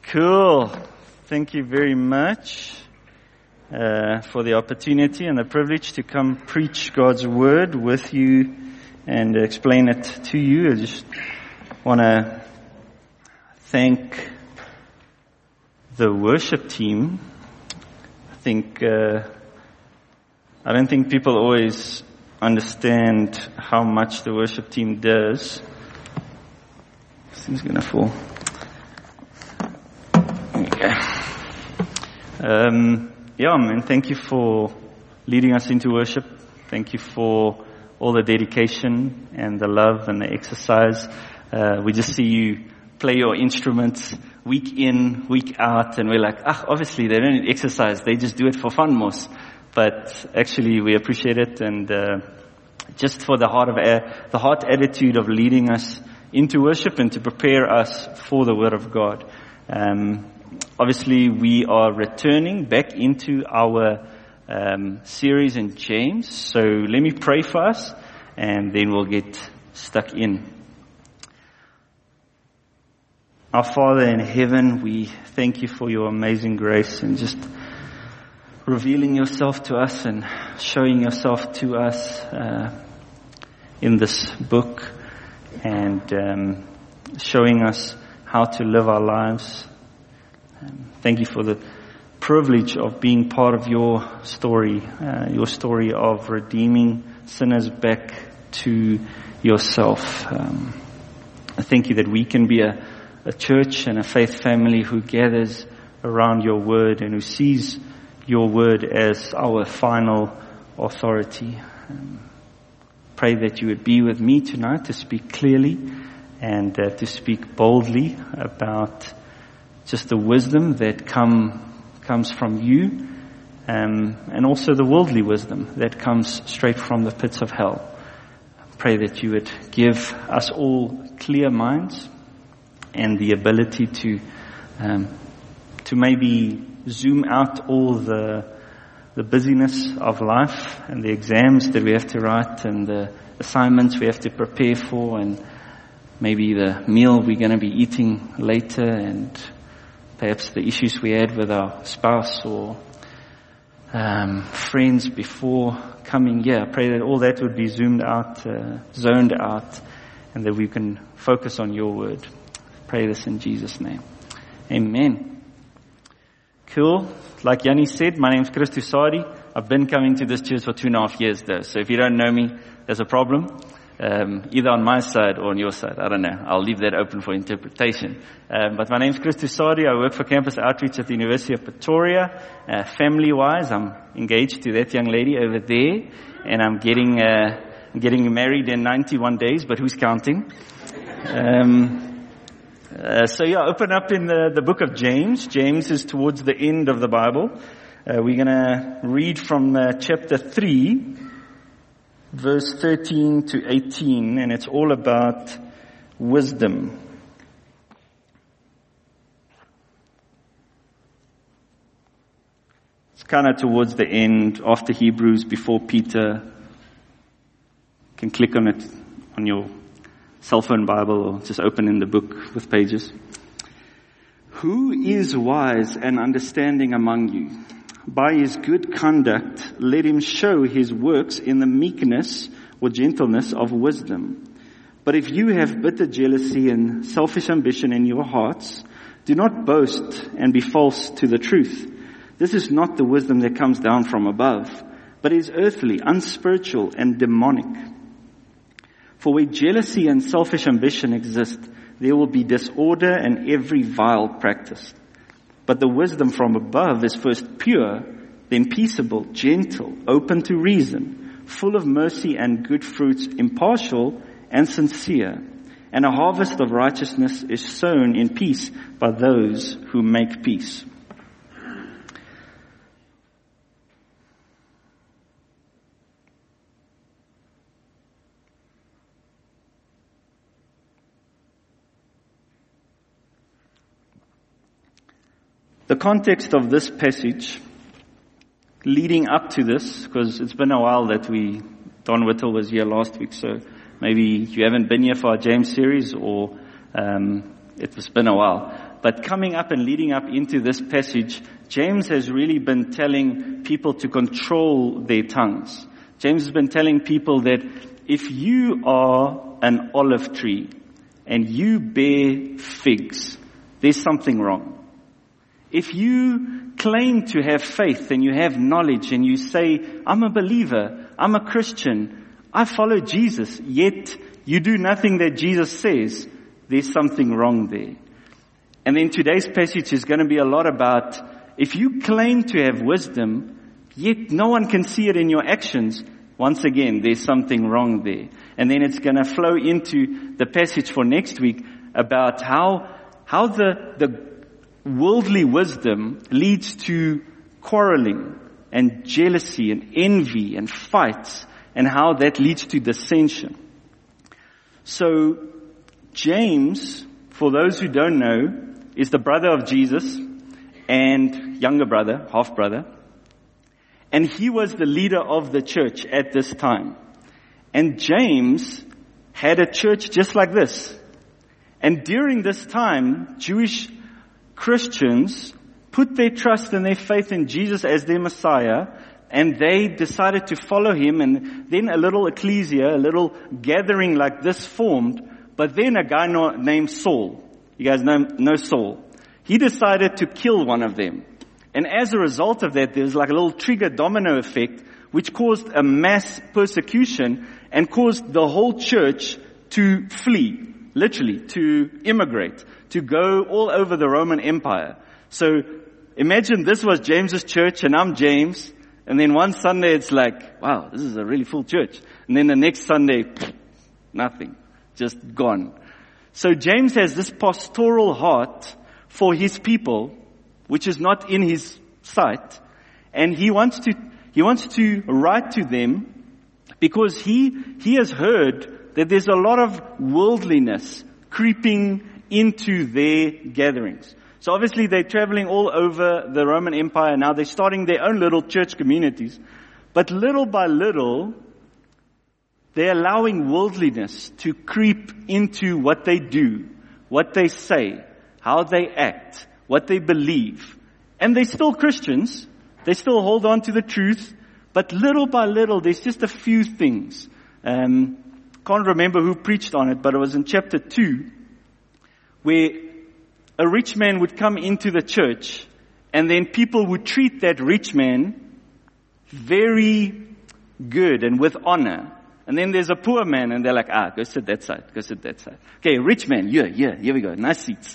Cool. Thank you very much for the opportunity and the privilege to come preach God's Word with you and explain it to you. I just want to thank the worship team. I don't think people always understand how much the worship team does. This thing's going to fall. Man, thank you for leading us into worship. Thank you for all the dedication and the love and the exercise. We just see you play your instruments week in, week out, and we're like, obviously they don't need exercise. They just do it for fun, Mos. But actually we appreciate it, and just for the heart attitude of leading us into worship and to prepare us for the Word of God. Obviously, we are returning back into our series in James. So let me pray for us, and then we'll get stuck in. Our Father in heaven, we thank you for your amazing grace and just revealing yourself to us and showing yourself to us in this book, and showing us how to live our lives. Thank you for the privilege of being part of your story of redeeming sinners back to yourself. I thank you that we can be a church and a faith family who gathers around your word and who sees your word as our final authority. Pray that you would be with me tonight to speak clearly and to speak boldly about just the wisdom that comes from you, and also the worldly wisdom that comes straight from the pits of hell. Pray that you would give us all clear minds and the ability to maybe zoom out all the busyness of life and the exams that we have to write and the assignments we have to prepare for, and maybe the meal we're going to be eating later, and perhaps the issues we had with our spouse or friends before coming here. I pray that all that would be zoomed out, zoned out, and that we can focus on your word. I pray this in Jesus' name. Amen. Cool. Like Yanni said, my name's Chris Tusadi. I've been coming to this church for 2.5 years though. So if you don't know me, there's a problem. Either on my side or on your side. I don't know. I'll leave that open for interpretation. But my name's Chris Tusadi. I work for Campus Outreach at the University of Pretoria. Family-wise, I'm engaged to that young lady over there, and I'm getting married in 91 days, but who's counting? Open up in the book of James. James is towards the end of the Bible. We're going to read from chapter 3, verse 13 to 18, and it's all about wisdom. It's kind of towards the end, after Hebrews, before Peter. You can click on it on your cell phone Bible or just open in the book with pages. Who is wise and understanding among you? By his good conduct, let him show his works in the meekness or gentleness of wisdom. But if you have bitter jealousy and selfish ambition in your hearts, do not boast and be false to the truth. This is not the wisdom that comes down from above, but is earthly, unspiritual, and demonic. For where jealousy and selfish ambition exist, there will be disorder and every vile practice. But the wisdom from above is first pure, then peaceable, gentle, open to reason, full of mercy and good fruits, impartial and sincere. And a harvest of righteousness is sown in peace by those who make peace. The context of this passage, leading up to this, because it's been a while that Don Whittle was here last week, so maybe you haven't been here for our James series, or it's been a while. But coming up and leading up into this passage, James has really been telling people to control their tongues. James has been telling people that if you are an olive tree and you bear figs, there's something wrong. If you claim to have faith and you have knowledge and you say, I'm a believer, I'm a Christian, I follow Jesus, yet you do nothing that Jesus says, there's something wrong there. And then today's passage is going to be a lot about if you claim to have wisdom, yet no one can see it in your actions, once again, there's something wrong there. And then it's going to flow into the passage for next week about how the worldly wisdom leads to quarreling and jealousy and envy and fights, and how that leads to dissension. So James, for those who don't know, is the brother of Jesus and younger brother, half brother. And he was the leader of the church at this time. And James had a church just like this. And during this time, Jewish Christians put their trust and their faith in Jesus as their Messiah, and they decided to follow him, and then a little ecclesia, a little gathering like this formed, but then a guy named Saul, you guys know Saul, he decided to kill one of them. And as a result of that, there's like a little trigger domino effect, which caused a mass persecution and caused the whole church to flee, literally, to immigrate, to go all over the Roman Empire. So imagine this was James's church and I'm James, and then one Sunday it's like, wow, this is a really full church. And then the next Sunday, nothing, just gone. So James has this pastoral heart for his people, which is not in his sight, and he wants to write to them because he has heard that there's a lot of worldliness creeping into their gatherings. So obviously they're traveling all over the Roman Empire now. They're starting their own little church communities. But little by little, they're allowing worldliness to creep into what they do, what they say, how they act, what they believe. And they're still Christians. They still hold on to the truth. But little by little, there's just a few things. Can't remember who preached on it, but it was in chapter 2, where a rich man would come into the church, and then people would treat that rich man very good and with honor. And then there's a poor man, and they're like, go sit that side, go sit that side. Okay, rich man, here we go, nice seats.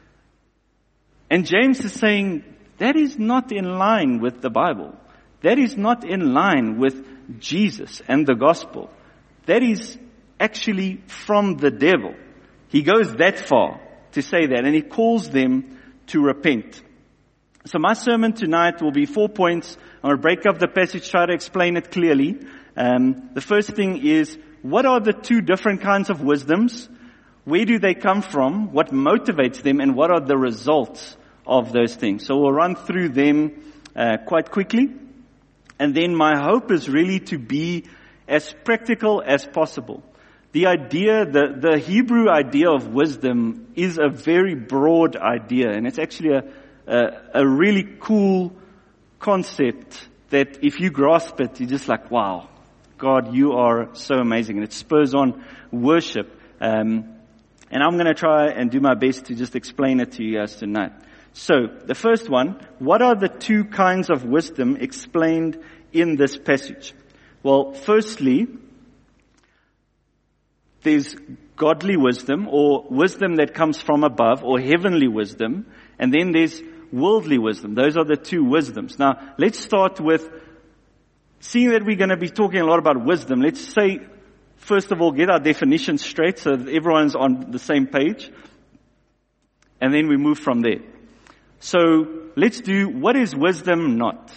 And James is saying, that is not in line with the Bible. That is not in line with Jesus and the gospel. That is actually from the devil. He goes that far to say that, and he calls them to repent. So my sermon tonight will be 4 points. I'm going to break up the passage, try to explain it clearly. The first thing is, what are the two different kinds of wisdoms? Where do they come from? What motivates them? And what are the results of those things? So we'll run through them quite quickly. And then my hope is really to be as practical as possible. The idea, the Hebrew idea of wisdom is a very broad idea, and it's actually a really cool concept that if you grasp it, you're just like, wow, God, you are so amazing. And it spurs on worship. And I'm going to try and do my best to just explain it to you guys tonight. So, the first one, what are the two kinds of wisdom explained in this passage? Well, firstly, there's godly wisdom, or wisdom that comes from above, or heavenly wisdom, and then there's worldly wisdom. Those are the two wisdoms. Now, let's start with, seeing that we're going to be talking a lot about wisdom, let's say, first of all, get our definitions straight so that everyone's on the same page, and then we move from there. So, let's do, what is wisdom not?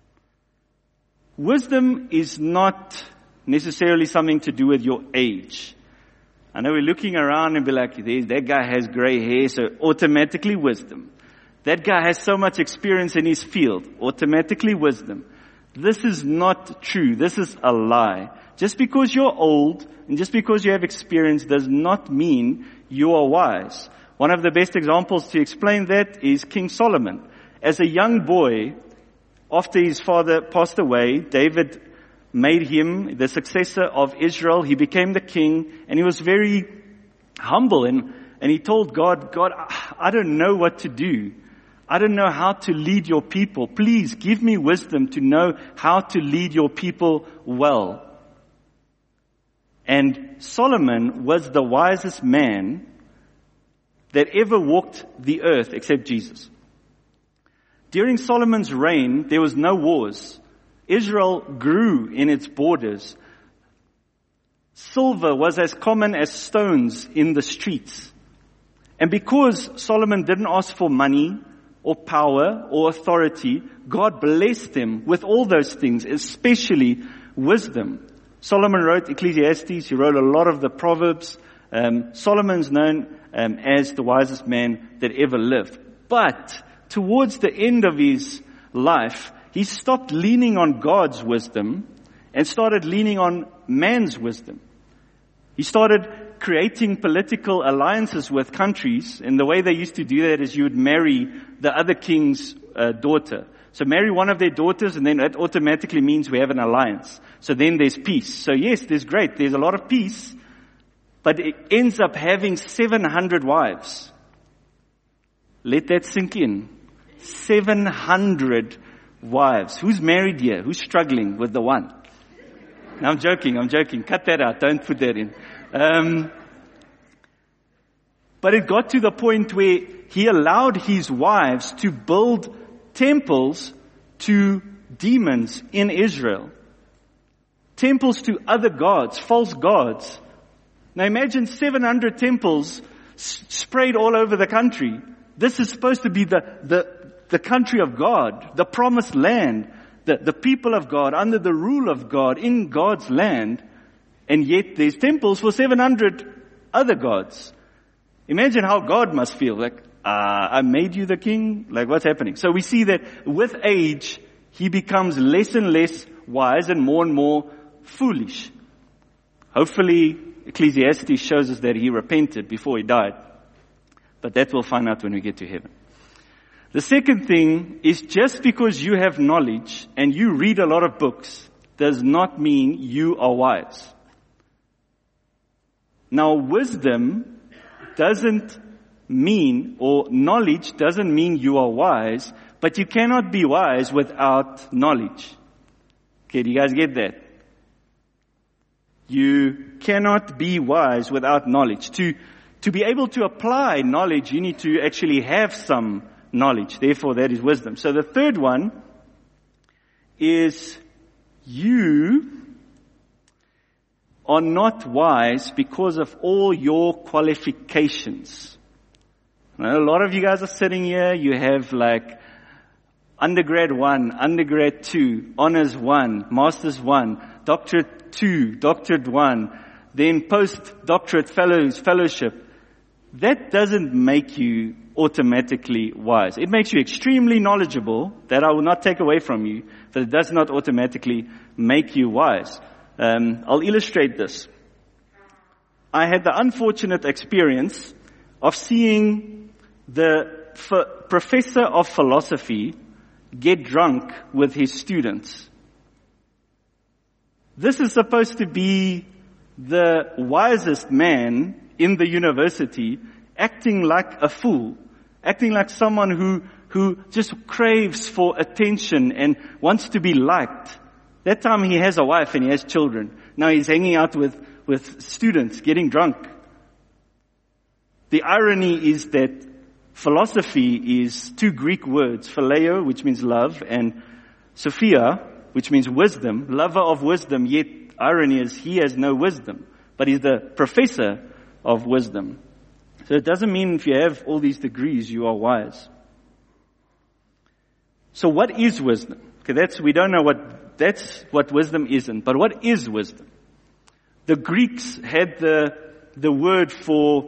Wisdom is not necessarily something to do with your age. I know we're looking around and be like, that guy has gray hair, so automatically wisdom. That guy has so much experience in his field, automatically wisdom. This is not true. This is a lie. Just because you're old and just because you have experience does not mean you are wise. One of the best examples to explain that is King Solomon. As a young boy, after his father passed away, David made him the successor of Israel. He became the king, and he was very humble, and he told God, I don't know what to do. I don't know how to lead your people. Please give me wisdom to know how to lead your people well. And Solomon was the wisest man that ever walked the earth except Jesus. During Solomon's reign, there was no wars. Israel grew in its borders. Silver was as common as stones in the streets. And because Solomon didn't ask for money or power or authority, God blessed him with all those things, especially wisdom. Solomon wrote Ecclesiastes. He wrote a lot of the Proverbs. Solomon's known as the wisest man that ever lived. But towards the end of his life, he stopped leaning on God's wisdom and started leaning on man's wisdom. He started creating political alliances with countries, and the way they used to do that is you would marry the other king's daughter. So marry one of their daughters, and then that automatically means we have an alliance. So then there's peace. So yes, there's a lot of peace, but it ends up having 700 wives. Let that sink in. 700 wives. Who's married here? Who's struggling with the one? No, I'm joking. Cut that out. Don't put that in. But it got to the point where he allowed his wives to build temples to demons in Israel. Temples to other gods, false gods. Now imagine 700 temples sprayed all over the country. This is supposed to be the country of God, the promised land, the people of God, under the rule of God, in God's land, and yet there's temples for 700 other gods. Imagine how God must feel, like, I made you the king? Like, what's happening? So we see that with age, he becomes less and less wise and more foolish. Hopefully, Ecclesiastes shows us that he repented before he died. But that we'll find out when we get to heaven. The second thing is, just because you have knowledge and you read a lot of books does not mean you are wise. Now, wisdom doesn't mean, or knowledge doesn't mean you are wise, but you cannot be wise without knowledge. Okay, do you guys get that? You cannot be wise without knowledge. To be able to apply knowledge, you need to actually have some knowledge. Therefore, that is wisdom. So the third one is, you are not wise because of all your qualifications. Now, a lot of you guys are sitting here, you have like undergrad 1, undergrad 2, honors 1, masters 1, doctorate 2, doctorate 1, then postdoctorate fellowship. That doesn't make you automatically wise. It makes you extremely knowledgeable, that I will not take away from you, but it does not automatically make you wise. I'll illustrate this. I had the unfortunate experience of seeing the professor of philosophy get drunk with his students. This is supposed to be the wisest man in the university, acting like a fool, acting like someone who just craves for attention and wants to be liked. That time he has a wife and he has children. Now he's hanging out with students, getting drunk. The irony is that philosophy is two Greek words, phileo, which means love, and Sophia, which means wisdom, lover of wisdom, yet irony is he has no wisdom, but he's the professor of wisdom. So it doesn't mean if you have all these degrees, you are wise. So what is wisdom? Okay, we don't know that's what wisdom isn't, but what is wisdom? The Greeks had the word for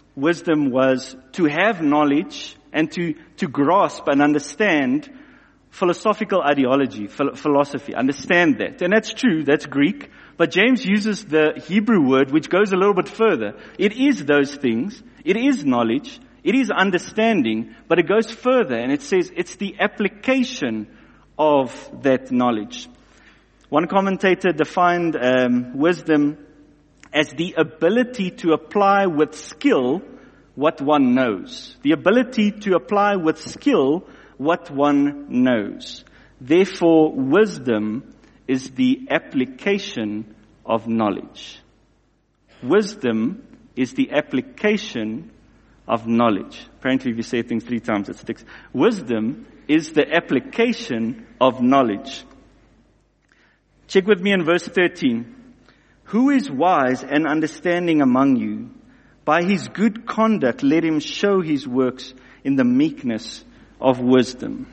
wisdom was to have knowledge and to grasp and understand philosophical ideology, philosophy. Understand that. And that's true, that's Greek. But James uses the Hebrew word which goes a little bit further. It is those things. It is knowledge. It is understanding. But it goes further and it says it's the application of that knowledge. One commentator defined wisdom as the ability to apply with skill what one knows. The ability to apply with skill what one knows. Therefore, wisdom is the application of knowledge. Wisdom is the application of knowledge. Apparently, if you say things 3 times, it sticks. Wisdom is the application of knowledge. Check with me in verse 13. Who is wise and understanding among you? By his good conduct, let him show his works in the meekness of wisdom.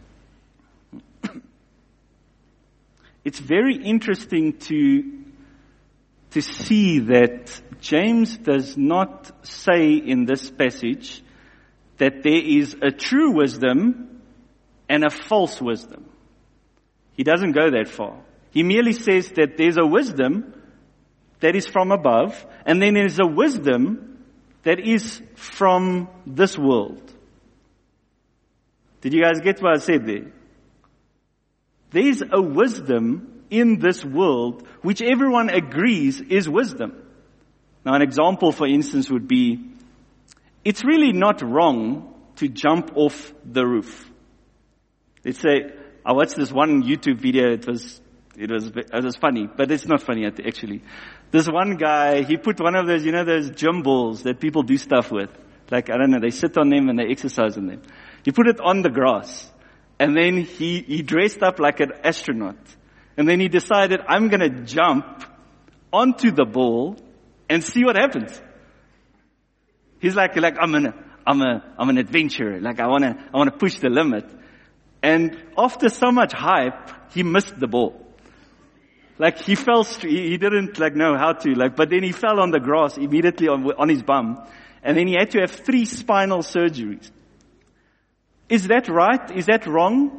It's very interesting to see that James does not say in this passage that there is a true wisdom and a false wisdom. He doesn't go that far. He merely says that there's a wisdom that is from above, and then there's a wisdom that is from this world. Did you guys get what I said there? There's a wisdom in this world which everyone agrees is wisdom. Now, an example, for instance, would be, it's really not wrong to jump off the roof. Let's say, I watched this one YouTube video, it was funny, but it's not funny actually. This one guy, he put one of those, those gym balls that people do stuff with. Like, I don't know, they sit on them and they exercise on them. He put it on the grass. And then he dressed up like an astronaut. And then he decided, I'm gonna jump onto the ball and see what happens. He's like, I'm an adventurer. Like, I wanna push the limit. And after so much hype, he missed the ball. Like, he didn't know how to, but then he fell on the grass immediately on his bum. And then he had to have 3 spinal surgeries. Is that right? Is that wrong?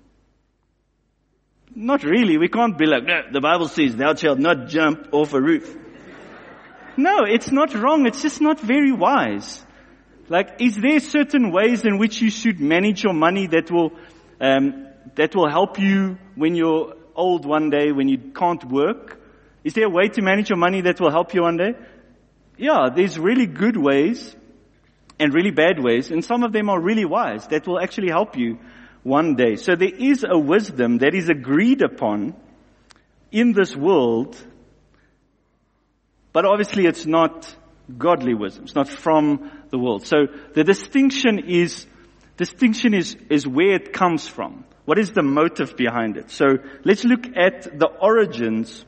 Not really. We can't be like, no, the Bible says thou shalt not jump off a roof. No, it's not wrong. It's just not very wise. Is there certain ways in which you should manage your money that will help you when you're old one day, when you can't work? Is there a way to manage your money that will help you one day? Yeah, there's really good ways and really bad ways, and some of them are really wise that will actually help you one day. So there is a wisdom that is agreed upon in this world, but obviously it's not godly wisdom. It's not from the world. So the distinction is where it comes from. What is the motive behind it? So let's look at the origins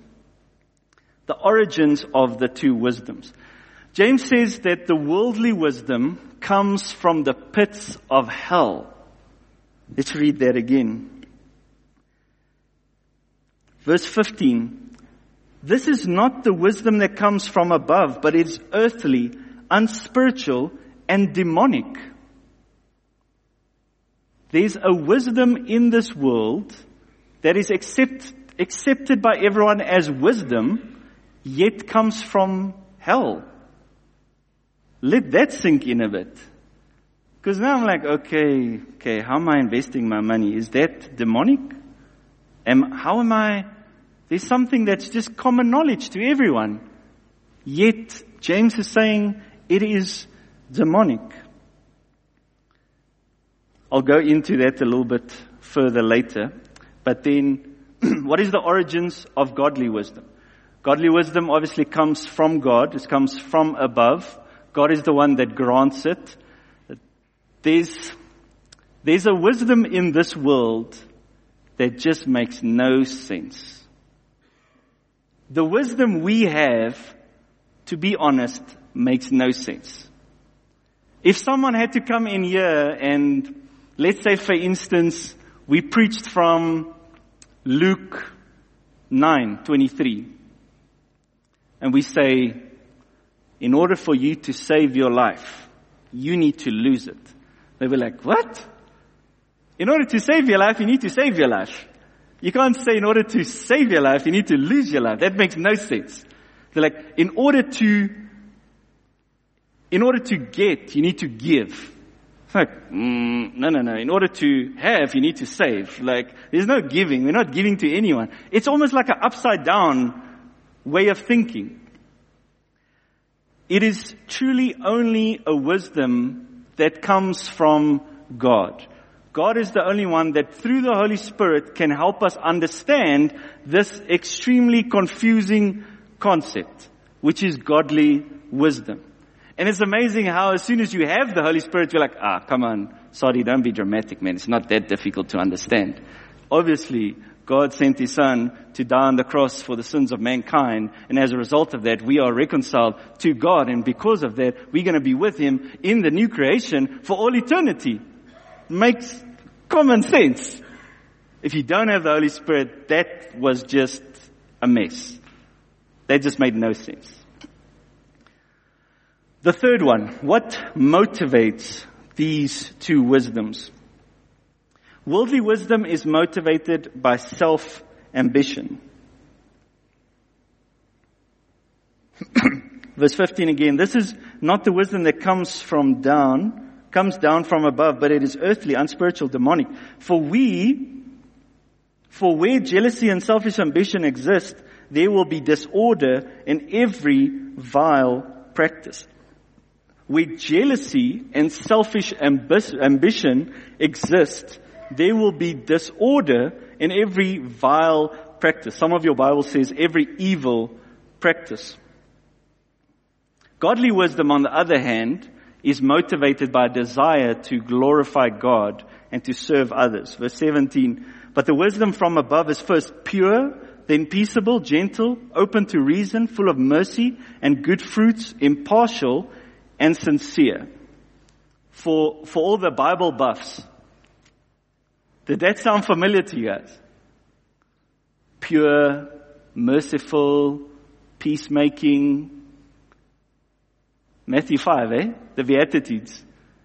of the 2 wisdoms. James says that the worldly wisdom comes from the pits of hell. Let's read that again. Verse 15. This is not the wisdom that comes from above, but it's earthly, unspiritual, and demonic. There's a wisdom in this world that is accepted by everyone as wisdom, yet comes from hell. Let that sink in a bit. Because now I'm like, okay, how am I investing my money? Is that demonic? There's something that's just common knowledge to everyone. Yet, James is saying it is demonic. I'll go into that a little bit further later. But then, what is the origins of godly wisdom? Godly wisdom obviously comes from God. It comes from above. God is the one that grants it. There's a wisdom in this world that just makes no sense. The wisdom we have, to be honest, makes no sense. If someone had to come in here and, let's say for instance, we preached from Luke 9:23, and we say, in order for you to save your life, you need to lose it. They were like, what? In order to save your life, you need to save your life. You can't say in order to save your life, you need to lose your life. That makes no sense. They're like, in order to get, you need to give. It's like, no. In order to have, you need to save. Like, there's no giving. We're not giving to anyone. It's almost like an upside down way of thinking. It is truly only a wisdom that comes from God. God is the only one that through the Holy Spirit can help us understand this extremely confusing concept, which is godly wisdom. And it's amazing how as soon as you have the Holy Spirit, you're like, come on, sorry, don't be dramatic, man. It's not that difficult to understand. Obviously, God sent His Son to die on the cross for the sins of mankind, and as a result of that, we are reconciled to God, and because of that, we're going to be with Him in the new creation for all eternity. Makes common sense. If you don't have the Holy Spirit, that was just a mess. That just made no sense. The third one, what motivates these two wisdoms? Worldly wisdom is motivated by self-ambition. Verse 15 again, this is not the wisdom that comes down from above, but it is earthly, unspiritual, demonic. For where jealousy and selfish ambition exist, there will be disorder in every vile practice. Where jealousy and selfish ambition exist, there will be disorder in every vile practice. Some of your Bible says every evil practice. Godly wisdom, on the other hand, is motivated by a desire to glorify God and to serve others. Verse 17, but the wisdom from above is first pure, then peaceable, gentle, open to reason, full of mercy and good fruits, impartial and sincere. For all the Bible buffs, did that sound familiar to you guys? Pure, merciful, peacemaking. Matthew 5, the Beatitudes.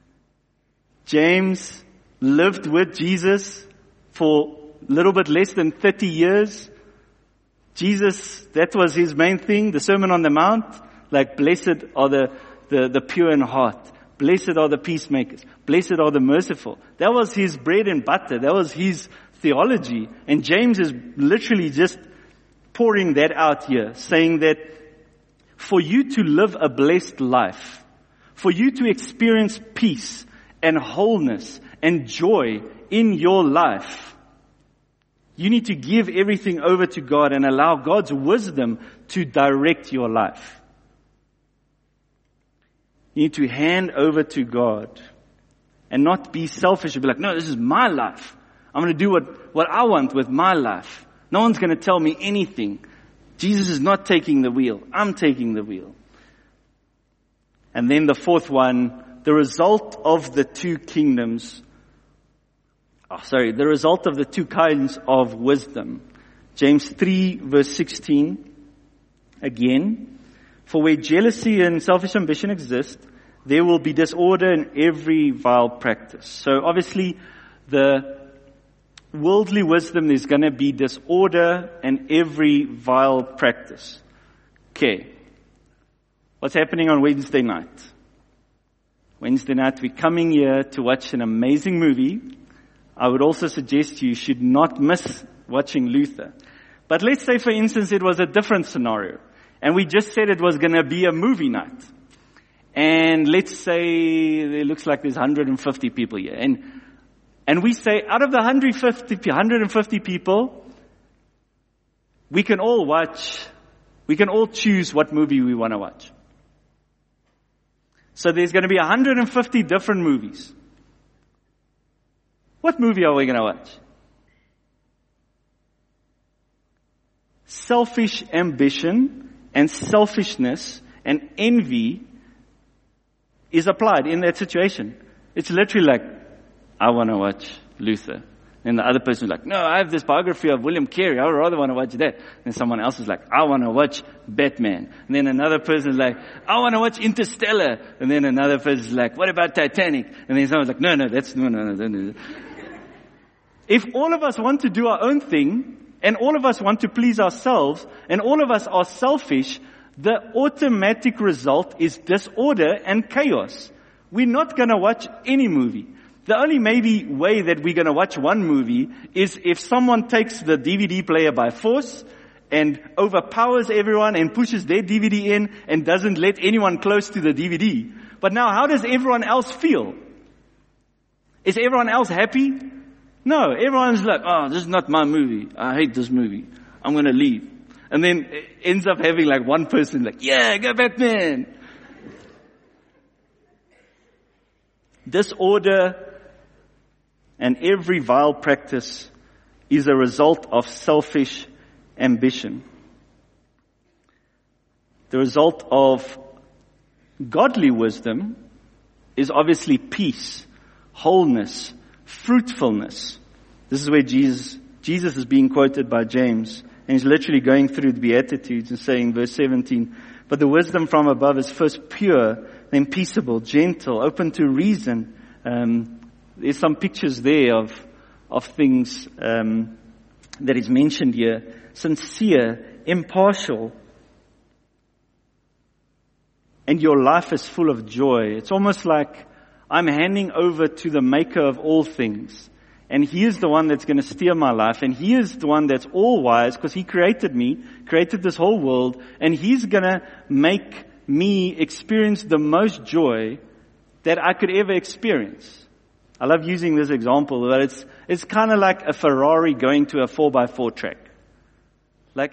James lived with Jesus for a little bit less than 30 years. Jesus, that was his main thing, the Sermon on the Mount. Like, blessed are the pure in heart. Blessed are the peacemakers. Blessed are the merciful. That was his bread and butter. That was his theology. And James is literally just pouring that out here, saying that for you to live a blessed life, for you to experience peace and wholeness and joy in your life, you need to give everything over to God and allow God's wisdom to direct your life. You need to hand over to God and not be selfish and be like, no, this is my life. I'm going to do what I want with my life. No one's going to tell me anything. Jesus is not taking the wheel. I'm taking the wheel. And then the fourth one, the result of the two kingdoms. The result of the two kinds of wisdom. James 3 verse 16. Again, for where jealousy and selfish ambition exist, there will be disorder in every vile practice. So obviously, the worldly wisdom, there's going to be disorder in every vile practice. Okay. What's happening on Wednesday night? Wednesday night, we're coming here to watch an amazing movie. I would also suggest you should not miss watching Luther. But let's say, for instance, it was a different scenario. And we just said it was going to be a movie night. And let's say it looks like there's 150 people here. And we say, out of the 150 people, we can all choose what movie we want to watch. So there's going to be 150 different movies. What movie are we going to watch? Selfish ambition and selfishness and envy is applied in that situation. It's literally like, I want to watch Luther. And the other person is like, no, I have this biography of William Carey. I would rather want to watch that. And someone else is like, I want to watch Batman. And then another person is like, I want to watch Interstellar. And then another person is like, what about Titanic? And then someone's like, no. If all of us want to do our own thing, and all of us want to please ourselves, and all of us are selfish, the automatic result is disorder and chaos. We're not going to watch any movie. The only maybe way that we're going to watch one movie is if someone takes the DVD player by force and overpowers everyone and pushes their DVD in and doesn't let anyone close to the DVD. But now, how does everyone else feel? Is everyone else happy? No, everyone's like, oh, this is not my movie. I hate this movie. I'm going to leave. And then it ends up having like one person like, yeah, go Batman. Disorder and every vile practice is a result of selfish ambition. The result of godly wisdom is obviously peace, wholeness, fruitfulness. This is where Jesus is being quoted by James, and he's literally going through the Beatitudes and saying, verse 17, but the wisdom from above is first pure, then peaceable, gentle, open to reason. There's some pictures there of things that is mentioned here. Sincere, impartial, and your life is full of joy. It's almost like I'm handing over to the maker of all things. And he is the one that's going to steer my life. And he is the one that's all wise because he created me, created this whole world. And he's going to make me experience the most joy that I could ever experience. I love using this example, but it's kind of like a Ferrari going to a 4x4 track. Like,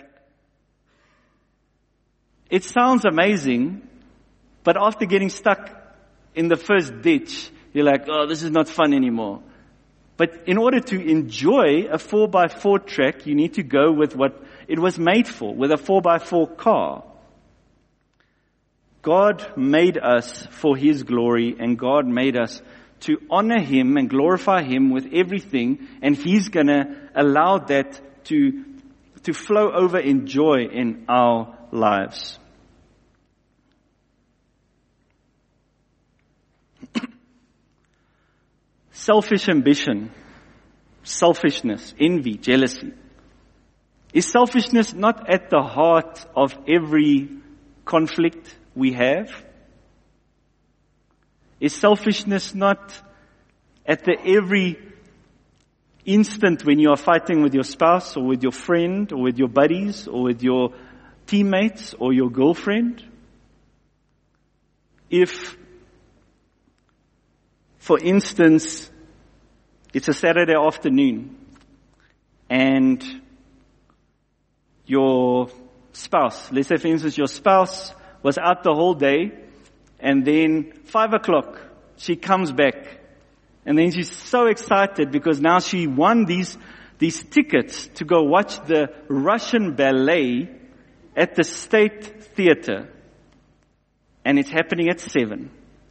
it sounds amazing, but after getting stuck in the first ditch, you're like, oh, this is not fun anymore. But in order to enjoy a 4x4 track, you need to go with what it was made for, with a 4x4 car. God made us for His glory, and God made us to honor Him and glorify Him with everything, and He's going to allow that to flow over in joy in our lives. Selfish ambition, selfishness, envy, jealousy. Is selfishness not at the heart of every conflict we have? Is selfishness not at every instant when you are fighting with your spouse or with your friend or with your buddies or with your teammates or your girlfriend? If, for instance, it's a Saturday afternoon and your spouse, let's say for instance your spouse was out the whole day and then 5 o'clock she comes back and then she's so excited because now she won these tickets to go watch the Russian ballet at the State Theater, and it's happening at 7.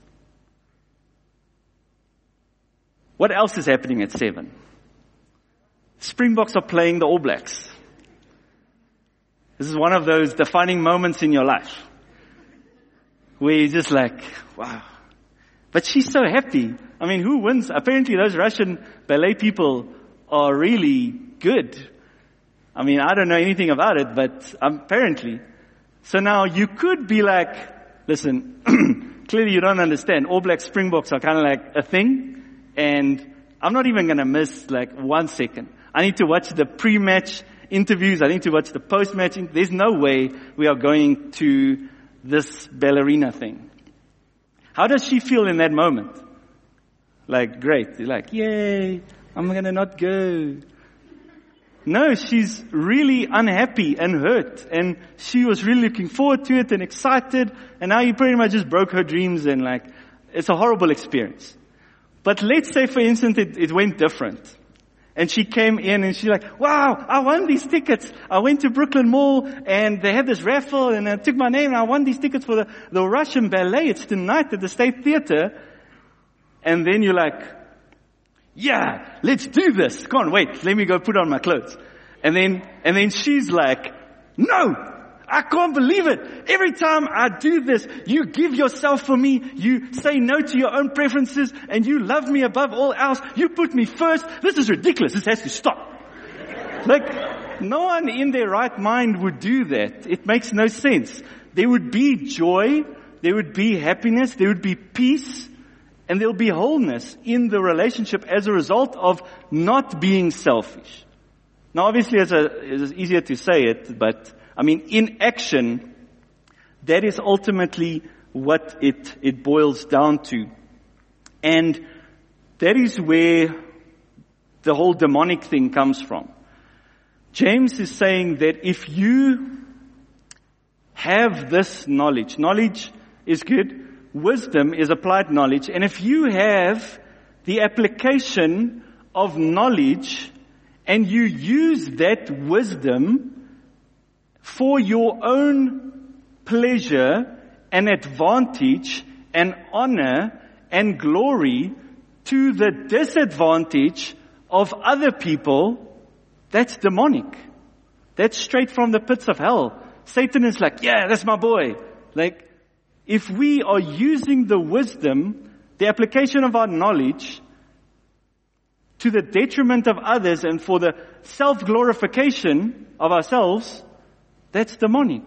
What else is happening at 7? Springboks are playing the All Blacks. This is one of those defining moments in your life where you're just like, wow. But she's so happy. I mean, who wins? Apparently those Russian ballet people are really good. I mean, I don't know anything about it, but apparently. So now you could be like, listen, clearly you don't understand. All Black Springboks are kind of like a thing. And I'm not even going to miss like 1 second. I need to watch the pre-match interviews. I need to watch the post-match. There's no way we are going to this ballerina thing. How does she feel in that moment? Like, great. You're like, yay, I'm going to not go. No, she's really unhappy and hurt. And she was really looking forward to it and excited. And now you pretty much just broke her dreams and like, it's a horrible experience. But let's say, for instance, it went different. And she came in and she's like, wow, I won these tickets. I went to Brooklyn Mall and they had this raffle and I took my name and I won these tickets for the Russian ballet. It's tonight at the State Theater. And then you're like, yeah, let's do this. Come on, wait, let me go put on my clothes. And then she's like, no, I can't believe it. Every time I do this, you give yourself for me. You say no to your own preferences and you love me above all else. You put me first. This is ridiculous. This has to stop. Like, no one in their right mind would do that. It makes no sense. There would be joy. There would be happiness. There would be peace. And there will be wholeness in the relationship as a result of not being selfish. Now, obviously, it's easier to say it, but, in action, that is ultimately what it boils down to. And that is where the whole demonic thing comes from. James is saying that if you have this knowledge is good, wisdom is applied knowledge, and if you have the application of knowledge and you use that wisdom for your own pleasure and advantage and honor and glory to the disadvantage of other people, that's demonic. That's straight from the pits of hell. Satan is like, yeah, that's my boy. Like, if we are using the wisdom, the application of our knowledge, to the detriment of others and for the self-glorification of ourselves, that's demonic.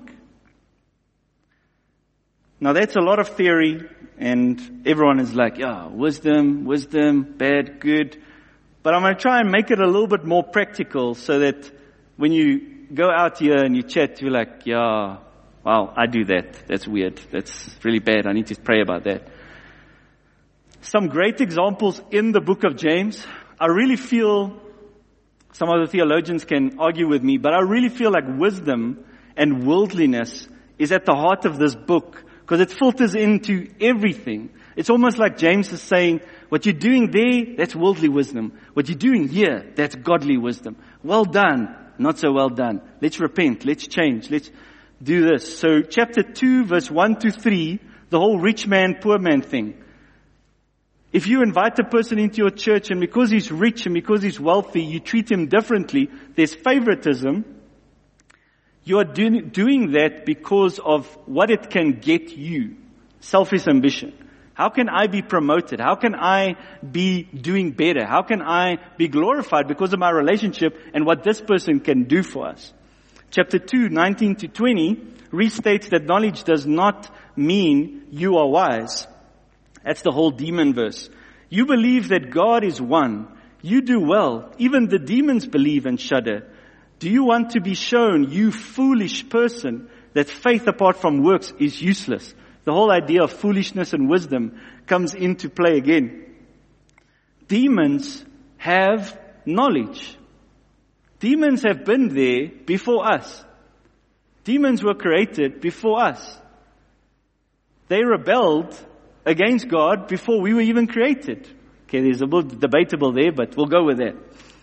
Now that's a lot of theory, and everyone is like, yeah, wisdom, bad, good. But I'm going to try and make it a little bit more practical so that when you go out here and you chat, you're like, yeah, wow, I do that. That's weird. That's really bad. I need to pray about that. Some great examples in the book of James. I really feel, some of the theologians can argue with me, but I really feel like wisdom and worldliness is at the heart of this book because it filters into everything. It's almost like James is saying, what you're doing there, that's worldly wisdom. What you're doing here, that's godly wisdom. Well done. Not so well done. Let's repent. Let's change. Let's do this. So chapter 2, verse 1 to 3, the whole rich man, poor man thing. If you invite a person into your church and because he's rich and because he's wealthy, you treat him differently, there's favoritism. You are doing that because of what it can get you. Selfish ambition. How can I be promoted? How can I be doing better? How can I be glorified because of my relationship and what this person can do for us? Chapter 2, 19 to 20 restates that knowledge does not mean you are wise. That's the whole demon verse. You believe that God is one. You do well. Even the demons believe and shudder. Do you want to be shown, you foolish person, that faith apart from works is useless? The whole idea of foolishness and wisdom comes into play again. Demons have knowledge. Demons have been there before us. Demons were created before us. They rebelled against God before we were even created. Okay, there's a bit debatable there, but we'll go with that.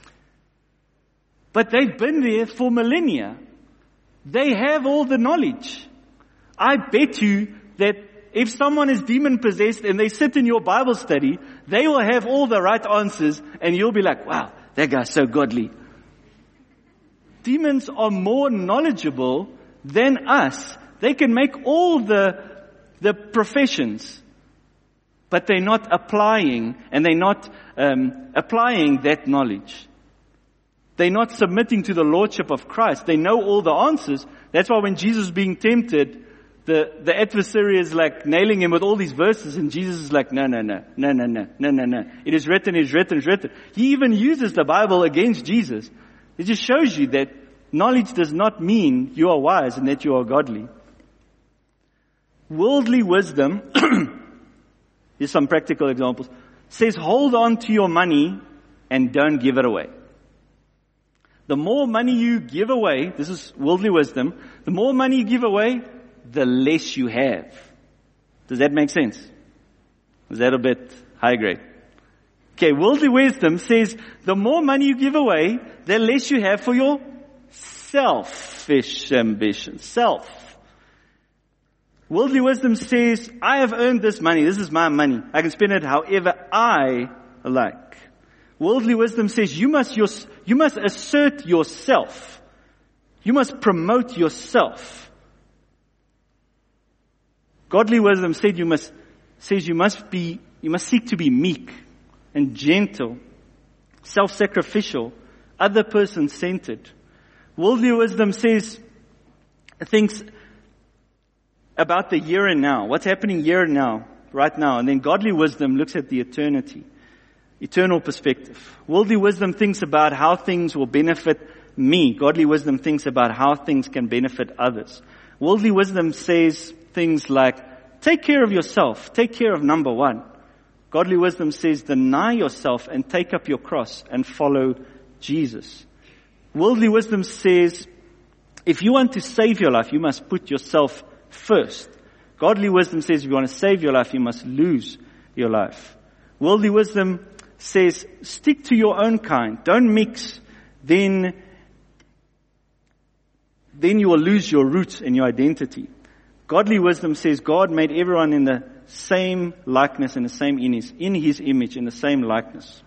But they've been there for millennia. They have all the knowledge. I bet you that if someone is demon-possessed and they sit in your Bible study, they will have all the right answers and you'll be like, wow, that guy's so godly. Demons are more knowledgeable than us. They can make all the professions, but they're not applying, and they're not applying that knowledge. They're not submitting to the lordship of Christ. They know all the answers. That's why when Jesus is being tempted, the adversary is like nailing him with all these verses, and Jesus is like, no. It is written, it is written, it is written. He even uses the Bible against Jesus. It just shows you that knowledge does not mean you are wise and that you are godly. Worldly wisdom, here's some practical examples, says hold on to your money and don't give it away. The more money you give away, this is worldly wisdom, the more money you give away, the less you have. Does that make sense? Is that a bit high grade? Okay, worldly wisdom says the more money you give away, the less you have for your selfish ambition. Self. Worldly wisdom says, I have earned this money. This is my money. I can spend it however I like. Worldly wisdom says you must assert yourself. You must promote yourself. Godly wisdom says you must seek to be meek and gentle, self-sacrificial, other person-centered. Worldly wisdom thinks about the here and now, what's happening here and now, right now. And then godly wisdom looks at the eternal perspective. Worldly wisdom thinks about how things will benefit me. Godly wisdom thinks about how things can benefit others. Worldly wisdom says things like, take care of yourself, take care of number one. Godly wisdom says, deny yourself and take up your cross and follow Jesus. Worldly wisdom says, if you want to save your life, you must put yourself first. Godly wisdom says, if you want to save your life, you must lose your life. Worldly wisdom says, stick to your own kind. Don't mix. Then you will lose your roots and your identity. Godly wisdom says, God made everyone in the same likeness and the same in his image, in the same likeness.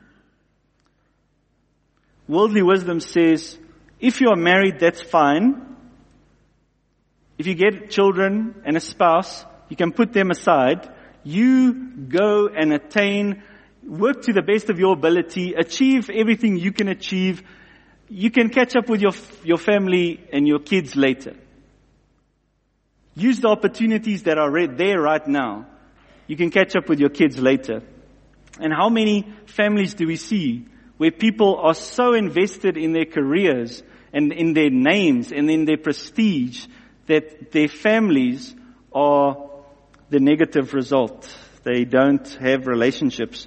Worldly wisdom says, if you are married, that's fine. If you get children and a spouse, you can put them aside. You go and work to the best of your ability, achieve everything you can achieve. You can catch up with your family and your kids later. Use the opportunities that are there right now. You can catch up with your kids later. And how many families do we see where people are so invested in their careers and in their names and in their prestige that their families are the negative result. They don't have relationships.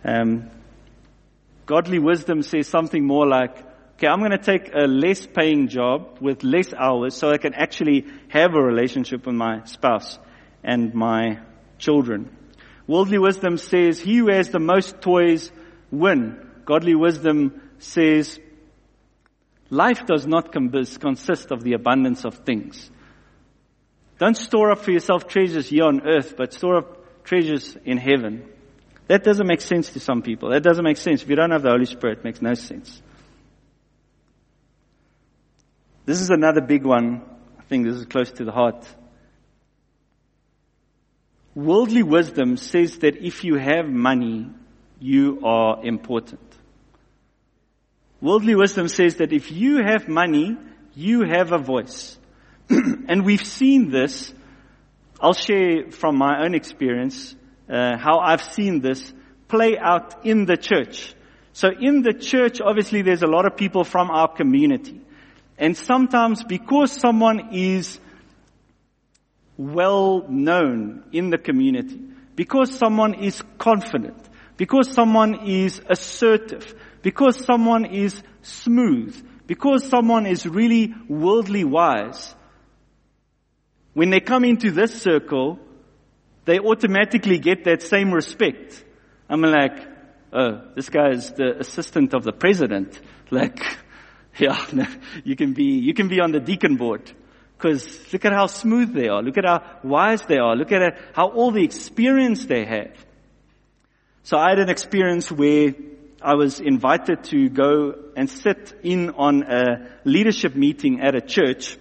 Godly wisdom says something more like, okay, I'm going to take a less paying job with less hours so I can actually have a relationship with my spouse and my children. Worldly wisdom says, he who has the most toys win. Godly wisdom says, life does not consist of the abundance of things. Don't store up for yourself treasures here on earth, but store up treasures in heaven. That doesn't make sense to some people. That doesn't make sense. If you don't have the Holy Spirit, it makes no sense. This is another big one. I think this is close to the heart. Worldly wisdom says that if you have money, you are important. Worldly wisdom says that if you have money, you have a voice. And we've seen this. I'll share from my own experience how I've seen this play out in the church. So in the church, obviously, there's a lot of people from our community. And sometimes because someone is well known in the community, because someone is confident, because someone is assertive, because someone is smooth, because someone is really worldly wise, when they come into this circle, they automatically get that same respect. I'm like, oh, this guy is the assistant of the president. Like, yeah, no, you can be on the deacon board. Because look at how smooth they are. Look at how wise they are. Look at how all the experience they have. So I had an experience where I was invited to go and sit in on a leadership meeting at a church.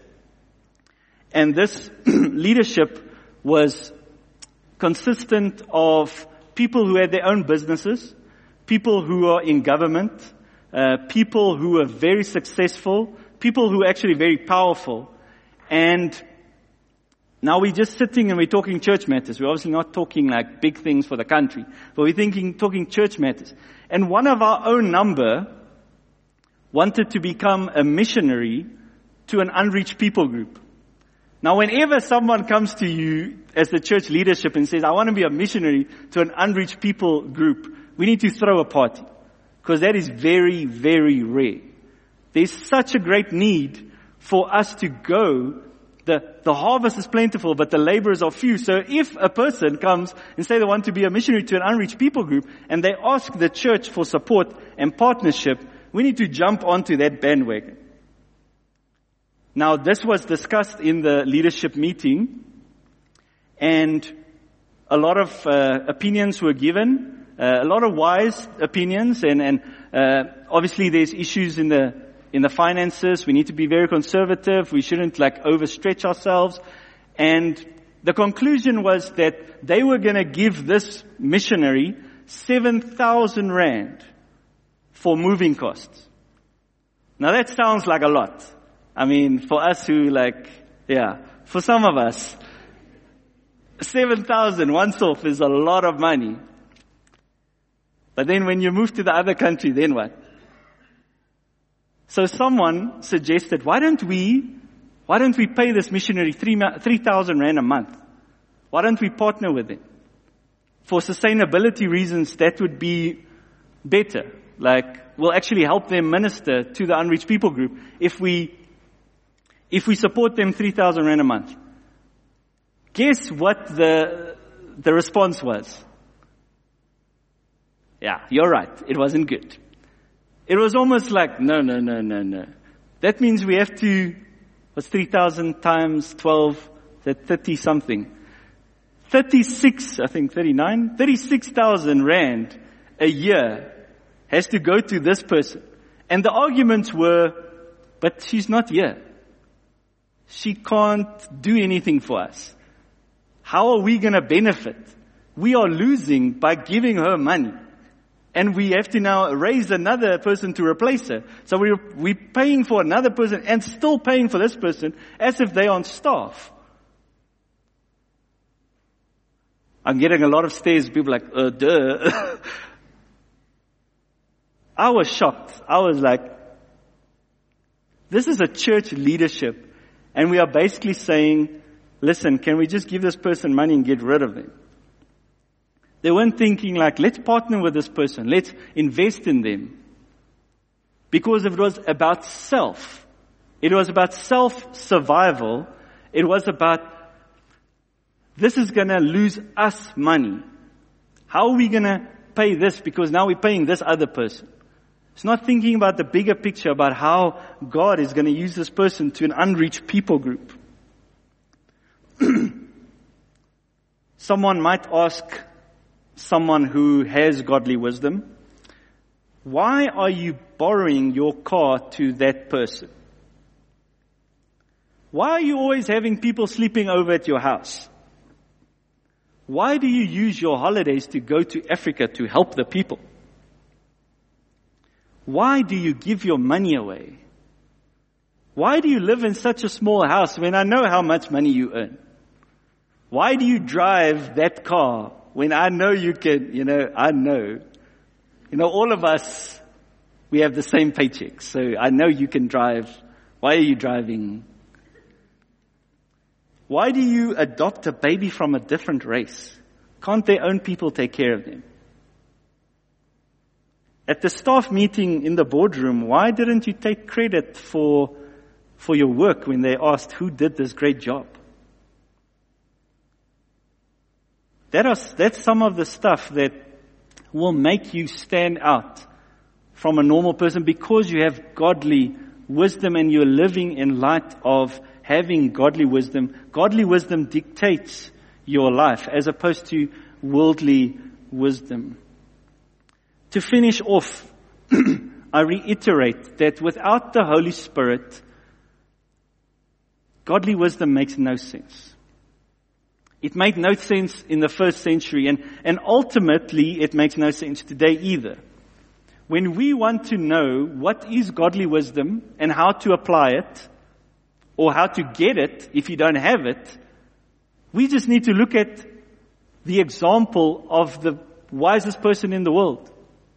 And this leadership was consistent of people who had their own businesses, people who are in government, people who are very successful, people who are actually very powerful. And now we're just sitting and we're talking church matters. We're obviously not talking like big things for the country, but we're talking church matters. And one of our own number wanted to become a missionary to an unreached people group. Now, whenever someone comes to you as the church leadership and says, I want to be a missionary to an unreached people group, we need to throw a party. Because that is very, very rare. There's such a great need for us to go. The harvest is plentiful, but the laborers are few. So if a person comes and say they want to be a missionary to an unreached people group, and they ask the church for support and partnership, we need to jump onto that bandwagon. Now, this was discussed in the leadership meeting, and a lot of opinions were given, a lot of wise opinions, and obviously there's issues in the finances. We need to be very conservative. We shouldn't overstretch ourselves. And the conclusion was that they were going to give this missionary 7,000 rand for moving costs. Now that sounds like a lot. I mean, for us who for some of us, 7,000 once off is a lot of money. But then when you move to the other country, then what? So someone suggested, why don't we pay this missionary 3,000 rand a month? Why don't we partner with him? For sustainability reasons, that would be better. We'll actually help them minister to the unreached people group if we support them 3,000 rand a month. Guess what the response was? Yeah, you're right. It wasn't good. It was almost like, no. That means we have to, what's 3,000 times 12? That's 30 something. 36,000 rand a year has to go to this person. And the arguments were, but she's not here. She can't do anything for us. How are we going to benefit? We are losing by giving her money. And we have to now raise another person to replace her. So we're paying for another person and still paying for this person as if they're on staff. I'm getting a lot of stares. People like, duh. I was shocked. I was like, this is a church leadership. And we are basically saying, listen, can we just give this person money and get rid of them? They weren't thinking let's partner with this person. Let's invest in them. Because it was about self. It was about self-survival. It was about, this is going to lose us money. How are we going to pay this? Because now we're paying this other person. It's not thinking about the bigger picture about how God is going to use this person to an unreached people group. Someone might ask someone who has godly wisdom, why are you borrowing your car to that person? Why are you always having people sleeping over at your house? Why do you use your holidays to go to Africa to help the people? Why do you give your money away? Why do you live in such a small house when I know how much money you earn? Why do you drive that car when I know you can, I know. All of us, we have the same paycheck, so I know you can drive. Why are you driving? Why do you adopt a baby from a different race? Can't their own people take care of them? At the staff meeting in the boardroom, why didn't you take credit for your work when they asked who did this great job? That's some of the stuff that will make you stand out from a normal person because you have godly wisdom and you're living in light of having godly wisdom. Godly wisdom dictates your life as opposed to worldly wisdom. To finish off, I reiterate that without the Holy Spirit, godly wisdom makes no sense. It made no sense in the first century, and ultimately it makes no sense today either. When we want to know what is godly wisdom and how to apply it, or how to get it if you don't have it, we just need to look at the example of the wisest person in the world.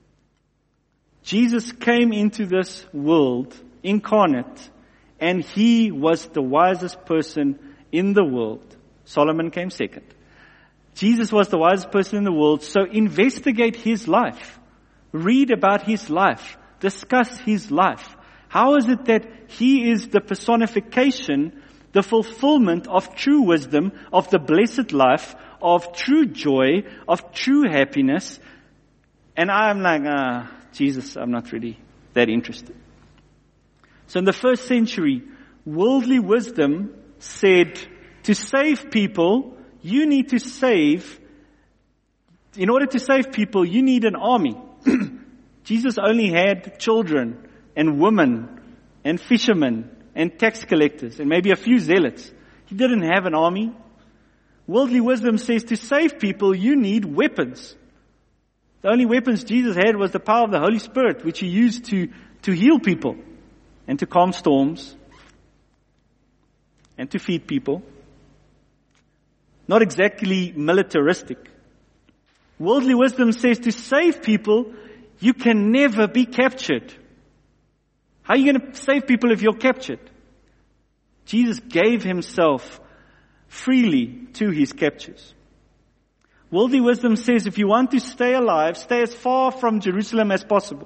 Jesus came into this world incarnate, and he was the wisest person in the world. Solomon came second. Jesus was the wisest person in the world, so investigate his life. Read about his life. Discuss his life. How is it that he is the personification, the fulfillment of true wisdom, of the blessed life, of true joy, of true happiness? And I'm like, Jesus, I'm not really that interested. So in the first century, worldly wisdom said, to save people, you need to save. In order to save people, you need an army. Jesus only had children and women and fishermen and tax collectors and maybe a few zealots. He didn't have an army. Worldly wisdom says to save people, you need weapons. The only weapons Jesus had was the power of the Holy Spirit, which he used to heal people and to calm storms and to feed people. Not exactly militaristic. Worldly wisdom says to save people, you can never be captured. How are you going to save people if you're captured? Jesus gave himself freely to his captures. Worldly wisdom says if you want to stay alive, stay as far from Jerusalem as possible.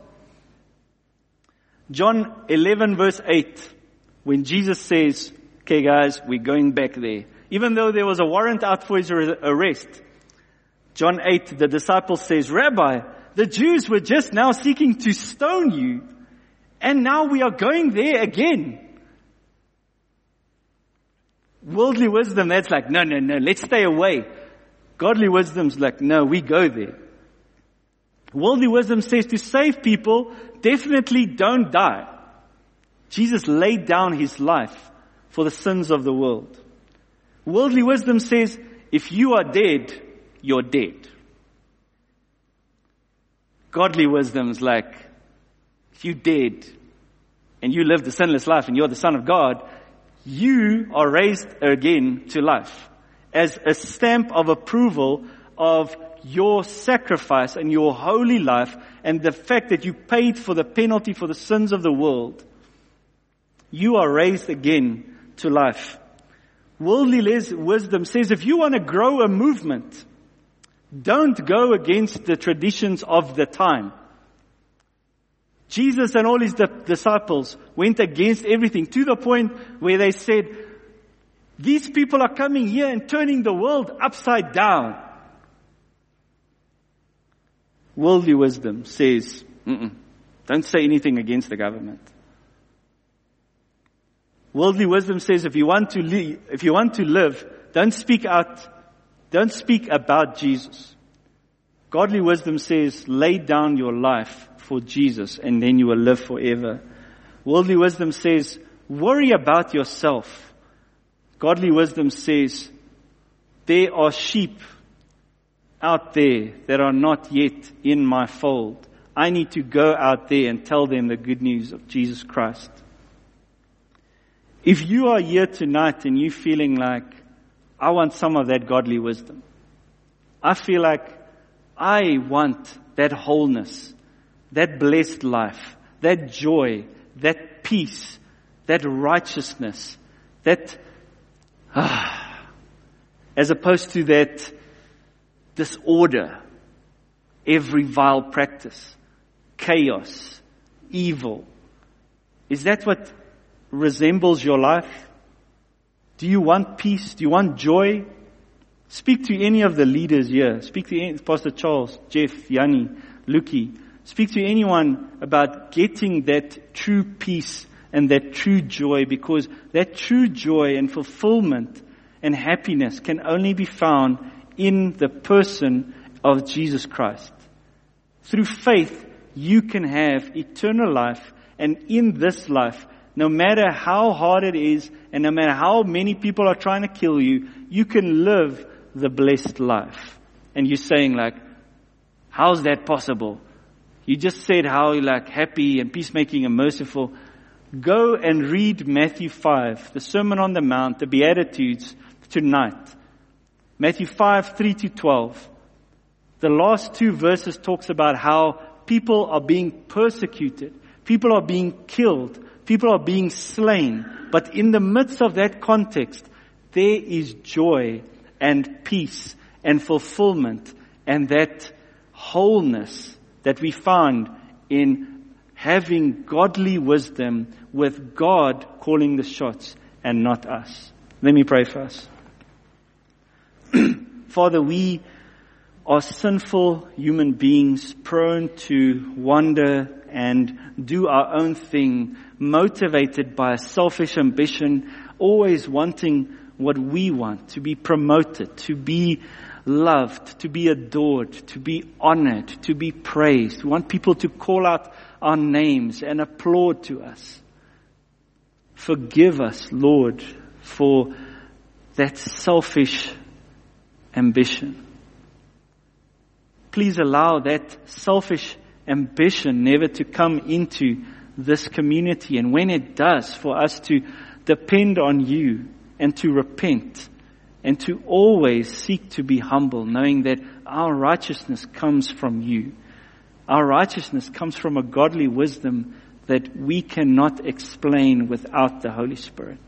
John 11 verse 8, when Jesus says, okay guys, we're going back there. Even though there was a warrant out for his arrest. John 8, the disciple says, Rabbi, the Jews were just now seeking to stone you, and now we are going there again. Worldly wisdom, that's like, no, let's stay away. Godly wisdom's like, no, we go there. Worldly wisdom says to save people, definitely don't die. Jesus laid down his life for the sins of the world. Worldly wisdom says, if you are dead, you're dead. Godly wisdom is like, if you're dead and you live the sinless life and you're the Son of God, you are raised again to life as a stamp of approval of your sacrifice and your holy life and the fact that you paid for the penalty for the sins of the world. You are raised again to life. Worldly wisdom says if you want to grow a movement, don't go against the traditions of the time. Jesus and all his disciples went against everything to the point where they said, these people are coming here and turning the world upside down. Worldly wisdom says, don't say anything against the government. Worldly wisdom says if you want to live, don't speak about Jesus. Godly wisdom says, lay down your life for Jesus and then you will live forever. Worldly wisdom says, worry about yourself. Godly wisdom says, there are sheep out there that are not yet in my fold. I need to go out there and tell them the good news of Jesus Christ. If you are here tonight and you're feeling like, I want some of that godly wisdom. I feel like I want that wholeness, that blessed life, that joy, that peace, that righteousness, that, as opposed to that disorder, every vile practice, chaos, evil. Is that what resembles your life? Do you want peace? Do you want joy? Speak to any of the leaders here. Speak to Pastor Charles, Jeff, Yanni, Luki. Speak to anyone about getting that true peace and that true joy, because that true joy and fulfillment and happiness can only be found in the person of Jesus Christ. Through faith, you can have eternal life, and in this life, no matter how hard it is, and no matter how many people are trying to kill you, you can live the blessed life. And you're saying like, how's that possible? You just said how you're like happy and peacemaking and merciful. Go and read Matthew 5, the Sermon on the Mount, the Beatitudes tonight. Matthew 5, 3-12. The last two verses talks about how people are being persecuted. People are being killed. People are being slain. But in the midst of that context, there is joy and peace and fulfillment and that wholeness that we found in having godly wisdom with God calling the shots and not us. Let me pray for us. Father, we are sinful human beings prone to wander and do our own thing, motivated by a selfish ambition, always wanting what we want, to be promoted, to be loved, to be adored, to be honored, to be praised. We want people to call out our names and applaud to us. Forgive us, Lord, for that selfish ambition. Please allow that selfish ambition never to come into this community. And when it does, for us to depend on you and to repent and to always seek to be humble, knowing that our righteousness comes from you. Our righteousness comes from a godly wisdom that we cannot explain without the Holy Spirit.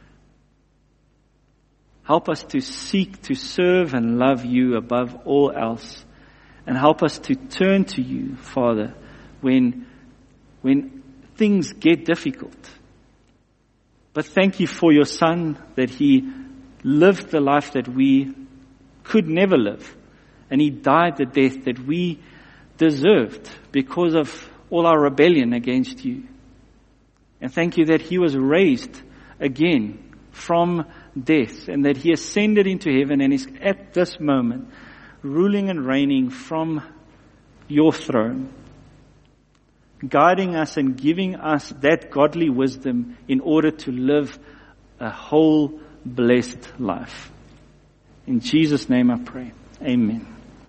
Help us to seek to serve and love you above all else. And help us to turn to you, Father, when things get difficult. But thank you for your Son, that He lived the life that we could never live. And He died the death that we deserved because of all our rebellion against you. And thank you that He was raised again from death, and that He ascended into heaven and is at this moment ruling and reigning from your throne, guiding us and giving us that godly wisdom in order to live a whole blessed life. In Jesus' name I pray. Amen.